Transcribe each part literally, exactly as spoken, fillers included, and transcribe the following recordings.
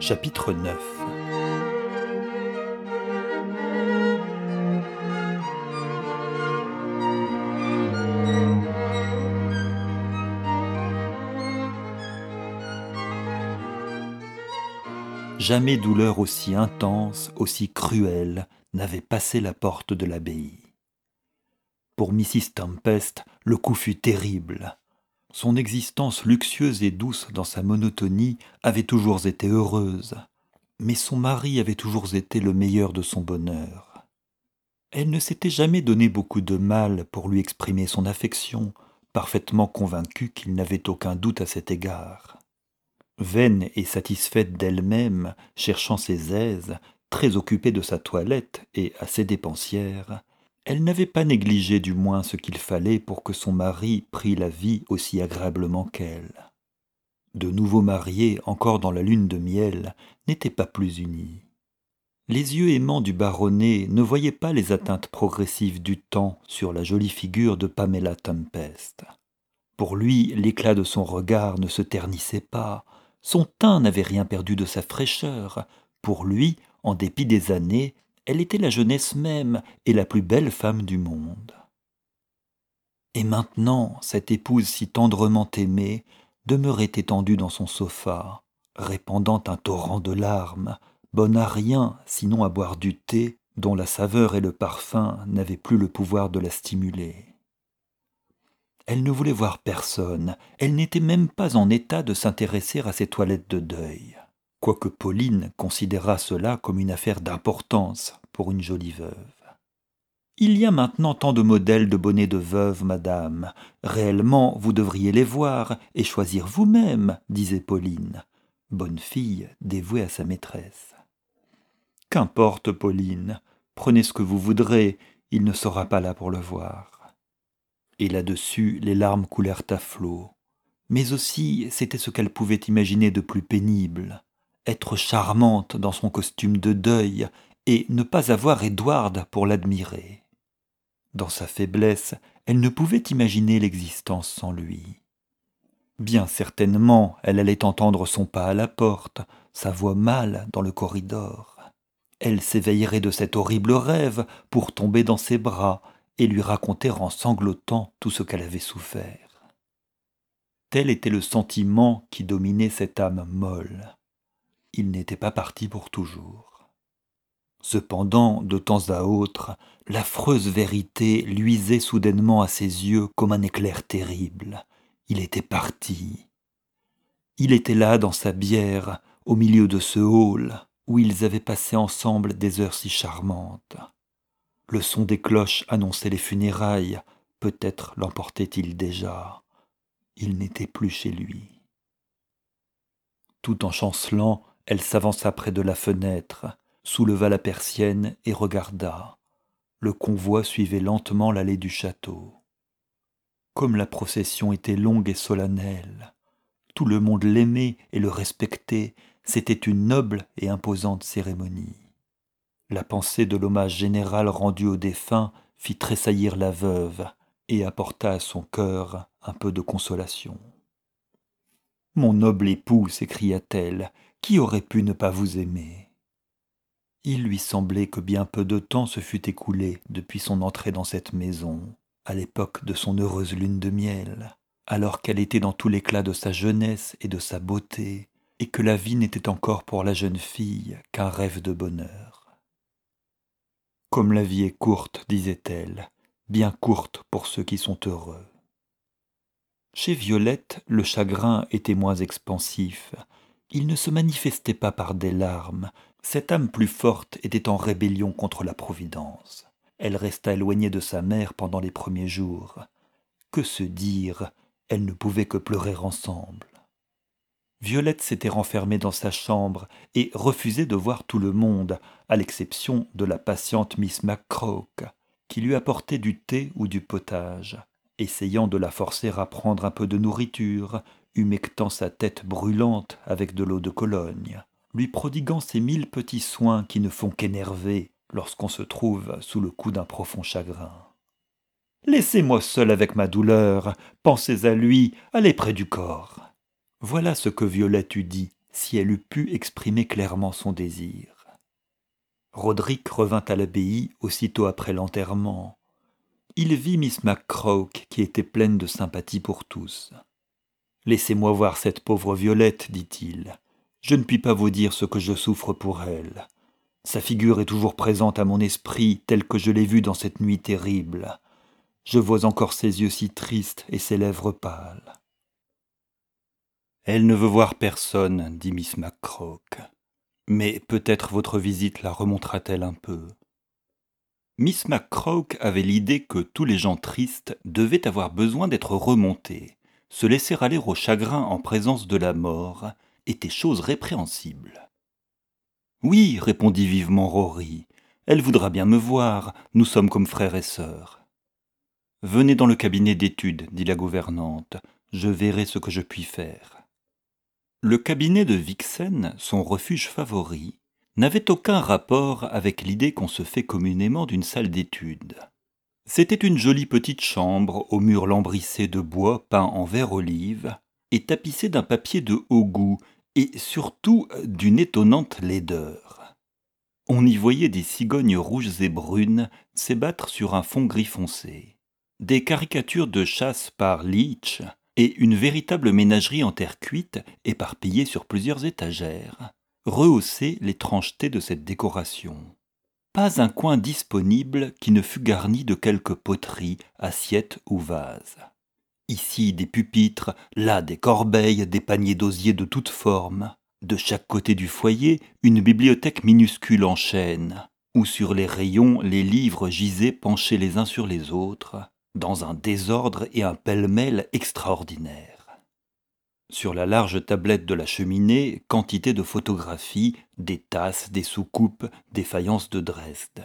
Chapitre neuf. Jamais douleur aussi intense, aussi cruelle, n'avait passé la porte de l'abbaye. Pour missus Tempest, le coup fut terrible. Son existence luxueuse et douce dans sa monotonie avait toujours été heureuse, mais son mari avait toujours été le meilleur de son bonheur. Elle ne s'était jamais donné beaucoup de mal pour lui exprimer son affection, parfaitement convaincue qu'il n'avait aucun doute à cet égard. Vaine et satisfaite d'elle-même, cherchant ses aises, très occupée de sa toilette et assez dépensière, elle n'avait pas négligé du moins ce qu'il fallait pour que son mari prît la vie aussi agréablement qu'elle. De nouveaux mariés, encore dans la lune de miel, n'étaient pas plus unis. Les yeux aimants du baronnet ne voyaient pas les atteintes progressives du temps sur la jolie figure de Pamela Tempest. Pour lui, l'éclat de son regard ne se ternissait pas, son teint n'avait rien perdu de sa fraîcheur. Pour lui, en dépit des années, elle était la jeunesse même et la plus belle femme du monde. Et maintenant, cette épouse si tendrement aimée demeurait étendue dans son sofa, répandant un torrent de larmes, bonne à rien sinon à boire du thé, dont la saveur et le parfum n'avaient plus le pouvoir de la stimuler. Elle ne voulait voir personne, elle n'était même pas en état de s'intéresser à ses toilettes de deuil, quoique Pauline considérât cela comme une affaire d'importance pour une jolie veuve. Il y a maintenant tant de modèles de bonnets de veuve, madame. Réellement, vous devriez les voir et choisir vous-même, disait Pauline, bonne fille dévouée à sa maîtresse. Qu'importe, Pauline, prenez ce que vous voudrez, il ne sera pas là pour le voir. Et là-dessus, les larmes coulèrent à flots. Mais aussi, c'était ce qu'elle pouvait imaginer de plus pénible. Être charmante dans son costume de deuil et ne pas avoir Édouard pour l'admirer. Dans sa faiblesse, elle ne pouvait imaginer l'existence sans lui. Bien certainement, elle allait entendre son pas à la porte, sa voix mâle dans le corridor. Elle s'éveillerait de cet horrible rêve pour tomber dans ses bras et lui raconter en sanglotant tout ce qu'elle avait souffert. Tel était le sentiment qui dominait cette âme molle. Il n'était pas parti pour toujours. Cependant, de temps à autre, l'affreuse vérité luisait soudainement à ses yeux comme un éclair terrible. Il était parti. Il était là dans sa bière, au milieu de ce hall, où ils avaient passé ensemble des heures si charmantes. Le son des cloches annonçait les funérailles, peut-être l'emportait-il déjà. Il n'était plus chez lui. Tout en chancelant, elle s'avança près de la fenêtre, souleva la persienne et regarda. Le convoi suivait lentement l'allée du château. Comme la procession était longue et solennelle, tout le monde l'aimait et le respectait, c'était une noble et imposante cérémonie. La pensée de l'hommage général rendu au défunt fit tressaillir la veuve et apporta à son cœur un peu de consolation. « Mon noble époux, s'écria-t-elle, qui aurait pu ne pas vous aimer ?» Il lui semblait que bien peu de temps se fût écoulé depuis son entrée dans cette maison, à l'époque de son heureuse lune de miel, alors qu'elle était dans tout l'éclat de sa jeunesse et de sa beauté, et que la vie n'était encore pour la jeune fille qu'un rêve de bonheur. « Comme la vie est courte, disait-elle, bien courte pour ceux qui sont heureux. » Chez Violette, le chagrin était moins expansif. Il ne se manifestait pas par des larmes. Cette âme plus forte était en rébellion contre la Providence. Elle resta éloignée de sa mère pendant les premiers jours. Que se dire, elles ne pouvaient que pleurer ensemble. Violette s'était renfermée dans sa chambre et refusait de voir tout le monde, à l'exception de la patiente Miss McCroke, qui lui apportait du thé ou du potage, essayant de la forcer à prendre un peu de nourriture, humectant sa tête brûlante avec de l'eau de Cologne, lui prodiguant ces mille petits soins qui ne font qu'énerver lorsqu'on se trouve sous le coup d'un profond chagrin. « Laissez-moi seul avec ma douleur, pensez à lui, allez près du corps. » Voilà ce que Violette eût dit si elle eût pu exprimer clairement son désir. Roderick revint à l'abbaye aussitôt après l'enterrement. Il vit Miss McCroke qui était pleine de sympathie pour tous. « Laissez-moi voir cette pauvre Violette, dit-il. Je ne puis pas vous dire ce que je souffre pour elle. Sa figure est toujours présente à mon esprit telle que je l'ai vue dans cette nuit terrible. Je vois encore ses yeux si tristes et ses lèvres pâles. » « Elle ne veut voir personne, dit Miss McCroke. Mais peut-être votre visite la remontera-t-elle un peu. » Miss McCroke avait l'idée que tous les gens tristes devaient avoir besoin d'être remontés. Se laisser aller au chagrin en présence de la mort était chose répréhensible. « Oui, répondit vivement Rory, elle voudra bien me voir, nous sommes comme frères et sœurs. »« Venez dans le cabinet d'études, dit la gouvernante, je verrai ce que je puis faire. » Le cabinet de Vixen, son refuge favori, n'avait aucun rapport avec l'idée qu'on se fait communément d'une salle d'études. C'était une jolie petite chambre aux murs lambrissés de bois peint en vert olive et tapissée d'un papier de haut goût et surtout d'une étonnante laideur. On y voyait des cigognes rouges et brunes s'ébattre sur un fond gris foncé, des caricatures de chasse par Leech et une véritable ménagerie en terre cuite éparpillée sur plusieurs étagères rehaussaient l'étrangeté de cette décoration. Pas un coin disponible qui ne fût garni de quelques poteries, assiettes ou vases. Ici des pupitres, là des corbeilles, des paniers d'osier de toutes formes. De chaque côté du foyer, une bibliothèque minuscule en chêne, où sur les rayons les livres gisaient penchés les uns sur les autres, dans un désordre et un pêle-mêle extraordinaires. Sur la large tablette de la cheminée, quantité de photographies, des tasses, des soucoupes, des faïences de Dresde.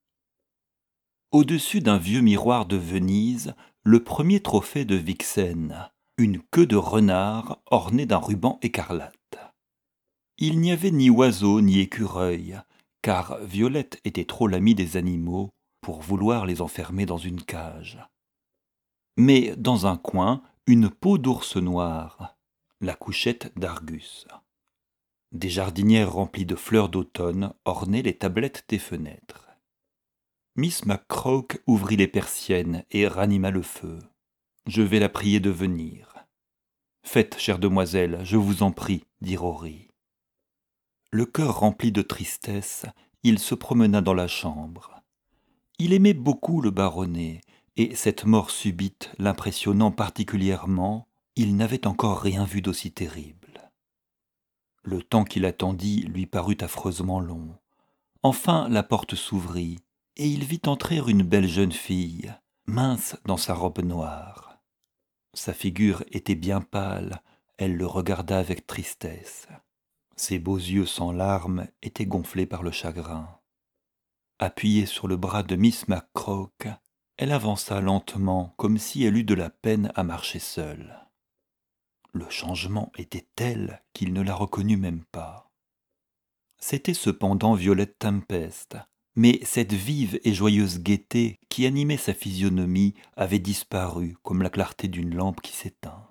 Au-dessus d'un vieux miroir de Venise, le premier trophée de Vixen, une queue de renard ornée d'un ruban écarlate. Il n'y avait ni oiseau ni écureuil, car Violette était trop l'amie des animaux pour vouloir les enfermer dans une cage. Mais dans un coin, une peau d'ours noir, la couchette d'Argus. Des jardinières remplies de fleurs d'automne ornaient les tablettes des fenêtres. Miss McCroke ouvrit les persiennes et ranima le feu. « Je vais la prier de venir. »« Faites, chère demoiselle, je vous en prie, » dit Rory. Le cœur rempli de tristesse, il se promena dans la chambre. Il aimait beaucoup le baronnet, et cette mort subite l'impressionnant particulièrement, il n'avait encore rien vu d'aussi terrible. Le temps qu'il attendit lui parut affreusement long. Enfin la porte s'ouvrit, et il vit entrer une belle jeune fille, mince dans sa robe noire. Sa figure était bien pâle, elle le regarda avec tristesse. Ses beaux yeux sans larmes étaient gonflés par le chagrin. Appuyée sur le bras de Miss McCroke, elle avança lentement comme si elle eût de la peine à marcher seule. Le changement était tel qu'il ne la reconnut même pas. C'était cependant Violette Tempest, mais cette vive et joyeuse gaieté qui animait sa physionomie avait disparu comme la clarté d'une lampe qui s'éteint.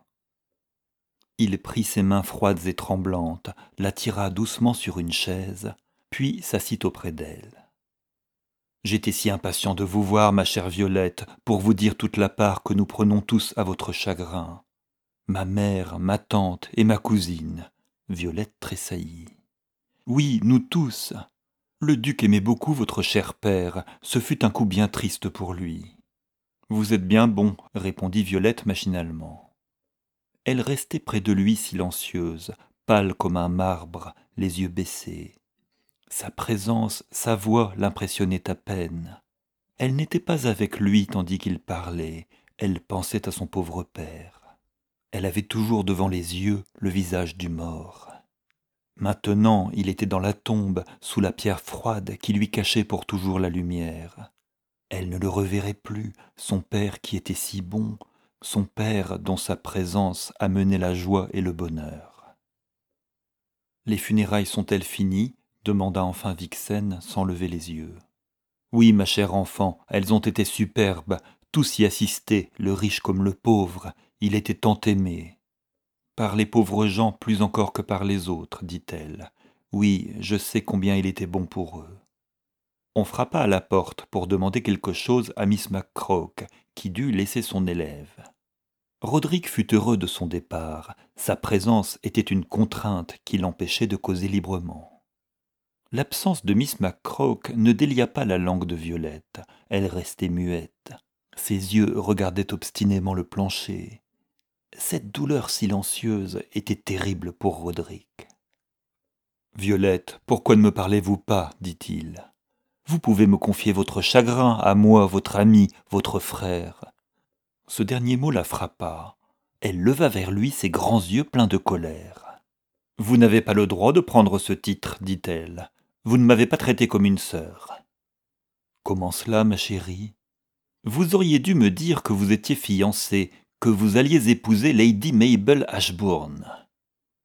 Il prit ses mains froides et tremblantes, la tira doucement sur une chaise, puis s'assit auprès d'elle. « J'étais si impatient de vous voir, ma chère Violette, pour vous dire toute la part que nous prenons tous à votre chagrin. Ma mère, ma tante et ma cousine. » Violette tressaillit. « Oui, nous tous. Le duc aimait beaucoup votre cher père, ce fut un coup bien triste pour lui. »« Vous êtes bien bon, » répondit Violette machinalement. Elle restait près de lui silencieuse, pâle comme un marbre, les yeux baissés. Sa présence, sa voix l'impressionnaient à peine. Elle n'était pas avec lui tandis qu'il parlait, elle pensait à son pauvre père. Elle avait toujours devant les yeux le visage du mort. Maintenant, il était dans la tombe, sous la pierre froide qui lui cachait pour toujours la lumière. Elle ne le reverrait plus, son père qui était si bon, son père dont sa présence amenait la joie et le bonheur. « Les funérailles sont-elles finies ?» demanda enfin Vixen sans lever les yeux. « Oui, ma chère enfant, elles ont été superbes, tous y assistaient, le riche comme le pauvre, il était tant aimé. » Par les pauvres gens plus encore que par les autres, dit-elle. Oui, je sais combien il était bon pour eux. On frappa à la porte pour demander quelque chose à Miss McCroke, qui dut laisser son élève. Roderick fut heureux de son départ. Sa présence était une contrainte qui l'empêchait de causer librement. L'absence de Miss McCroke ne délia pas la langue de Violette. Elle restait muette. Ses yeux regardaient obstinément le plancher. Cette douleur silencieuse était terrible pour Roderick. « Violette, pourquoi ne me parlez-vous pas » dit-il. « Vous pouvez me confier votre chagrin à moi, votre ami, votre frère. » Ce dernier mot la frappa. Elle leva vers lui ses grands yeux pleins de colère. « Vous n'avez pas le droit de prendre ce titre, dit-elle. Vous ne m'avez pas traité comme une sœur. »« Comment cela, ma chérie ? Vous auriez dû me dire que vous étiez fiancée, que vous alliez épouser Lady Mabel Ashbourne. »« Moi »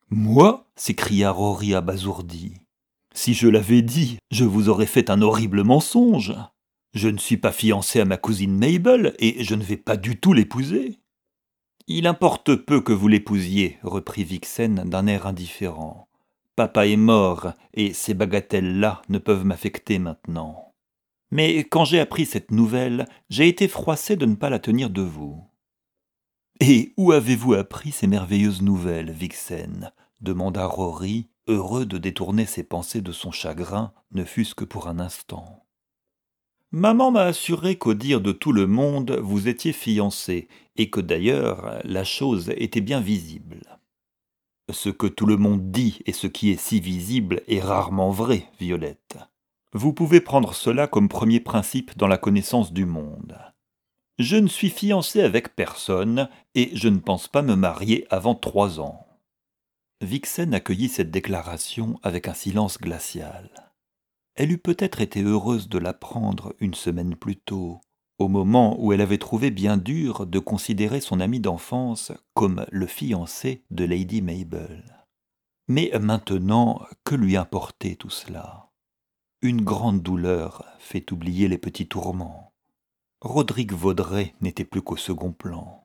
s'écria Rory abasourdi. « Si je l'avais dit, je vous aurais fait un horrible mensonge. Je ne suis pas fiancé à ma cousine Mabel, et je ne vais pas du tout l'épouser. »« Il importe peu que vous l'épousiez, » reprit Vixen d'un air indifférent. « Papa est mort, et ces bagatelles-là ne peuvent m'affecter maintenant. Mais quand j'ai appris cette nouvelle, j'ai été froissé de ne pas la tenir de vous. »« Et où avez-vous appris ces merveilleuses nouvelles, Vixen ?» demanda Rory, heureux de détourner ses pensées de son chagrin, ne fût-ce que pour un instant. « Maman m'a assuré qu'au dire de tout le monde, vous étiez fiancé, et que d'ailleurs la chose était bien visible. »« Ce que tout le monde dit et ce qui est si visible est rarement vrai, Violette. Vous pouvez prendre cela comme premier principe dans la connaissance du monde. Je ne suis fiancé avec personne, et je ne pense pas me marier avant trois ans. » Vixen accueillit cette déclaration avec un silence glacial. Elle eût peut-être été heureuse de l'apprendre une semaine plus tôt, au moment où elle avait trouvé bien dur de considérer son ami d'enfance comme le fiancé de Lady Mabel. Mais maintenant, que lui importait tout cela ? Une grande douleur fait oublier les petits tourments. Roderick Vaudrey n'était plus qu'au second plan.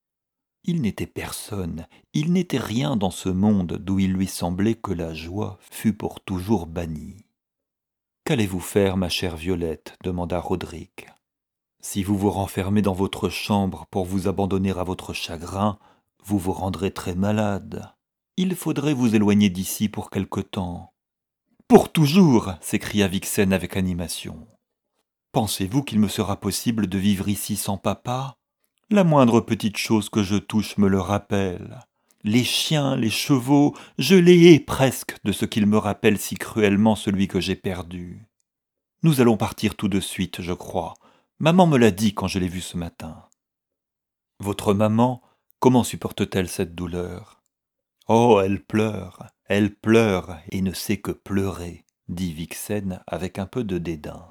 Il n'était personne, il n'était rien dans ce monde d'où il lui semblait que la joie fût pour toujours bannie. « Qu'allez-vous faire, ma chère Violette » demanda Roderick. « Si vous vous renfermez dans votre chambre pour vous abandonner à votre chagrin, vous vous rendrez très malade. Il faudrait vous éloigner d'ici pour quelque temps. »« Pour toujours » s'écria Vixen avec animation. « Pensez-vous qu'il me sera possible de vivre ici sans papa ? La moindre petite chose que je touche me le rappelle. Les chiens, les chevaux, je les hais presque de ce qu'ils me rappellent si cruellement celui que j'ai perdu. Nous allons partir tout de suite, je crois. Maman me l'a dit quand je l'ai vue ce matin. »« Votre maman, comment supporte-t-elle cette douleur ? » ?»« Oh, elle pleure, elle pleure et ne sait que pleurer, » dit Vixen avec un peu de dédain.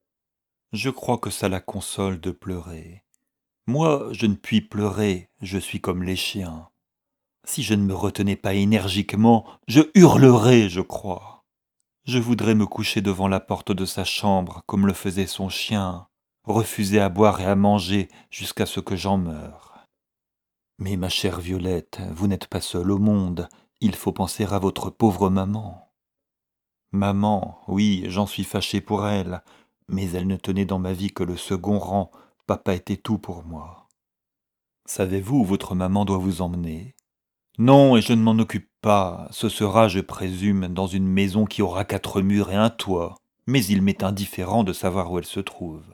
« Je crois que ça la console de pleurer. Moi, je ne puis pleurer, je suis comme les chiens. Si je ne me retenais pas énergiquement, je hurlerais, je crois. Je voudrais me coucher devant la porte de sa chambre, comme le faisait son chien, refuser à boire et à manger jusqu'à ce que j'en meure. Mais ma chère Violette, vous n'êtes pas seule au monde, il faut penser à votre pauvre maman. Maman, oui, j'en suis fâché pour elle, mais elle ne tenait dans ma vie que le second rang. Papa était tout pour moi. Savez-vous où votre maman doit vous emmener ? Non, et je ne m'en occupe pas. Ce sera, je présume, dans une maison qui aura quatre murs et un toit. Mais il m'est indifférent de savoir où elle se trouve.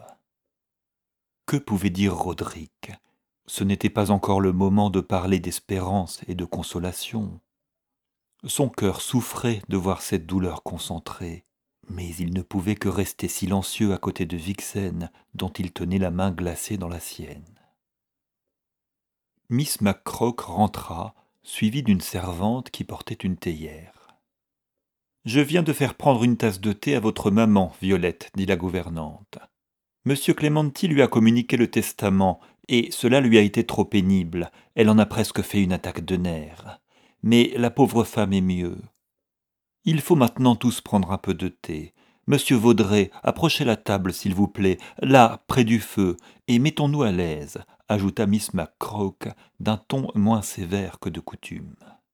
Que pouvait dire Roderick ? Ce n'était pas encore le moment de parler d'espérance et de consolation. Son cœur souffrait de voir cette douleur concentrée. Mais il ne pouvait que rester silencieux à côté de Vixen, dont il tenait la main glacée dans la sienne. Miss McCroke rentra, suivie d'une servante qui portait une théière. « Je viens de faire prendre une tasse de thé à votre maman, Violette, » dit la gouvernante. « Monsieur Clementi lui a communiqué le testament, et cela lui a été trop pénible. Elle en a presque fait une attaque de nerfs. Mais la pauvre femme est mieux. Il faut maintenant tous prendre un peu de thé. Monsieur Vaudrey, approchez la table, s'il vous plaît, là, près du feu, et mettons-nous à l'aise, ajouta Miss McCroke d'un ton moins sévère que de coutume.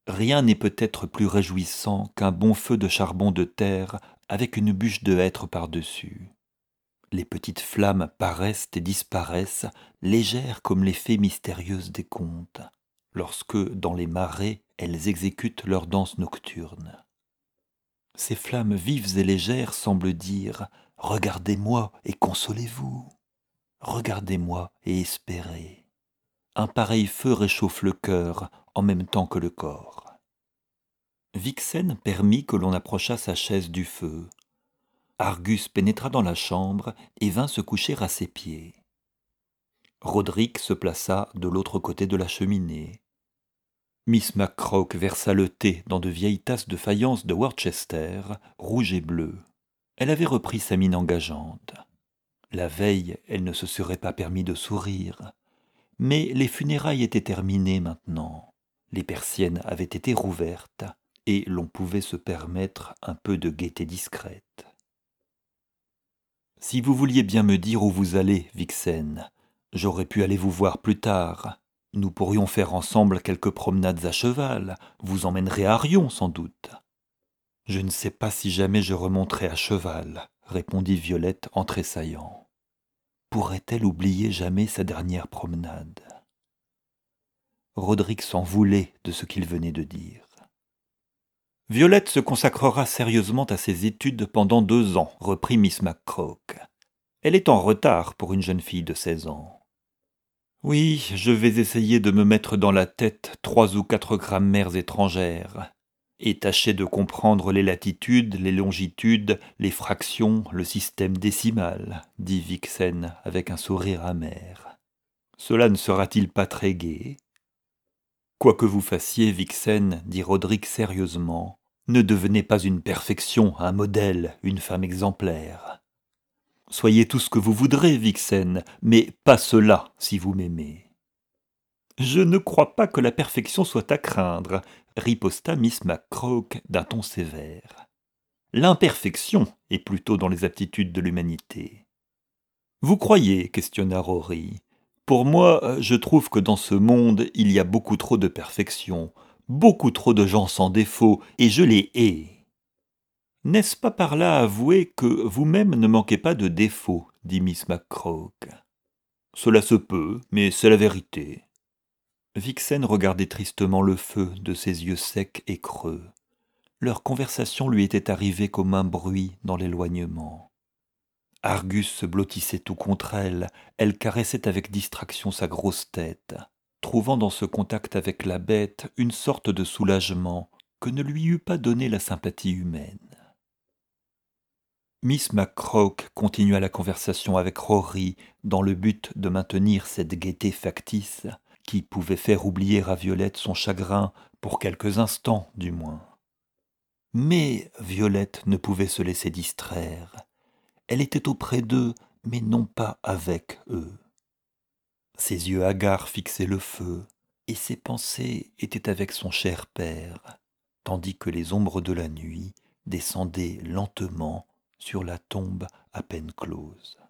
Rien n'est peut-être plus réjouissant qu'un bon feu de charbon de terre avec une bûche de hêtre par-dessus. Les petites flammes paraissent et disparaissent, légères comme les fées mystérieuses des contes, lorsque, dans les marais, elles exécutent leur danse nocturne. Ces flammes vives et légères semblent dire « Regardez-moi et consolez-vous, regardez-moi et espérez ». Un pareil feu réchauffe le cœur en même temps que le corps. Vixen permit que l'on approchât sa chaise du feu. Argus pénétra dans la chambre et vint se coucher à ses pieds. Roderick se plaça de l'autre côté de la cheminée. Miss McCroke versa le thé dans de vieilles tasses de faïence de Worcester, rouge et bleu. Elle avait repris sa mine engageante. La veille, elle ne se serait pas permis de sourire. Mais les funérailles étaient terminées maintenant. Les persiennes avaient été rouvertes et l'on pouvait se permettre un peu de gaieté discrète. « Si vous vouliez bien me dire où vous allez, Vixen, j'aurais pu aller vous voir plus tard. Nous pourrions faire ensemble quelques promenades à cheval. Vous emmènerez à Arion, sans doute. »« Je ne sais pas si jamais je remonterai à cheval, » répondit Violette en tressaillant. Pourrait-elle oublier jamais sa dernière promenade ? Roderick s'en voulait de ce qu'il venait de dire. « Violette se consacrera sérieusement à ses études pendant deux ans, reprit Miss McCroke. Elle est en retard pour une jeune fille de seize ans. Oui, je vais essayer de me mettre dans la tête trois ou quatre grammaires étrangères et tâcher de comprendre les latitudes, les longitudes, les fractions, le système décimal, dit Vixen avec un sourire amer. Cela ne sera-t-il pas très gai ? Quoi que vous fassiez, Vixen, dit Roderick sérieusement, ne devenez pas une perfection, un modèle, une femme exemplaire. Soyez tout ce que vous voudrez, Vixen, mais pas cela si vous m'aimez. Je ne crois pas que la perfection soit à craindre, riposta Miss McCroke d'un ton sévère. L'imperfection est plutôt dans les aptitudes de l'humanité. Vous croyez, questionna Rory. Pour moi, je trouve que dans ce monde, il y a beaucoup trop de perfection, beaucoup trop de gens sans défaut, et je les hais. N'est-ce pas par là avouer que vous-même ne manquez pas de défauts, dit Miss McCroke. Cela se peut, mais c'est la vérité. Vixen regardait tristement le feu de ses yeux secs et creux. Leur conversation lui était arrivée comme un bruit dans l'éloignement. Argus se blottissait tout contre elle, elle caressait avec distraction sa grosse tête, trouvant dans ce contact avec la bête une sorte de soulagement que ne lui eût pas donné la sympathie humaine. Miss McCroke continua la conversation avec Rory dans le but de maintenir cette gaieté factice qui pouvait faire oublier à Violette son chagrin pour quelques instants du moins. Mais Violette ne pouvait se laisser distraire. Elle était auprès d'eux, mais non pas avec eux. Ses yeux hagards fixaient le feu, et ses pensées étaient avec son cher père, tandis que les ombres de la nuit descendaient lentement sur la tombe à peine close.